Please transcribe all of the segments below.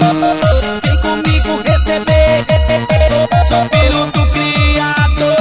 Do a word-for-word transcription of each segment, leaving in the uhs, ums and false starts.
Vem comigo receber. Sou filho do Criador.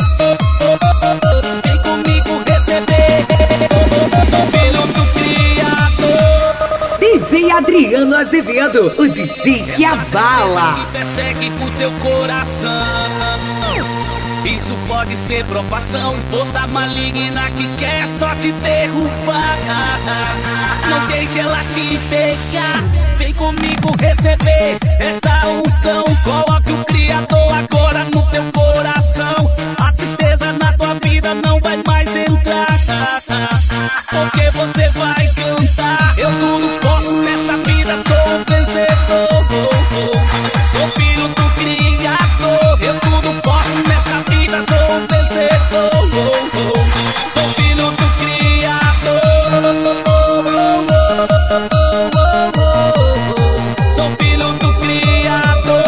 Vem comigo receber. Sou filho do Criador. D J Adriano Azevedo, o D J que abala. Me persegue com seu coração. Isso pode ser provação, força maligna que quer só te derrubar. Não deixe ela te pegar. Vem comigo receber esta unção. Coloque o Criador agora no teu coração. A tristeza na tua vida não vai mais entrar, porque você vai cantar. Eu tudo posso nessa vida, sou um vencedor. Sou filho do Criador. Eu tudo posso nessa vida, sou um vencedor. Sou filho do Criador. Sou filho do Criador.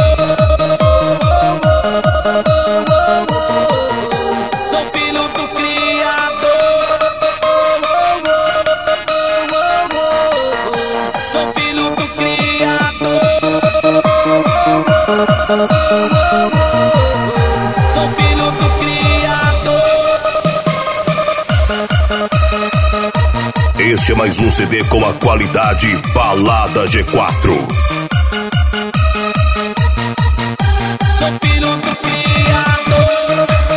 Sou filho do Criador. Sou filho do Criador. Sou filho do Criador. Este é mais um C D com a qualidade Balada G quatro. Sou filho do Criador.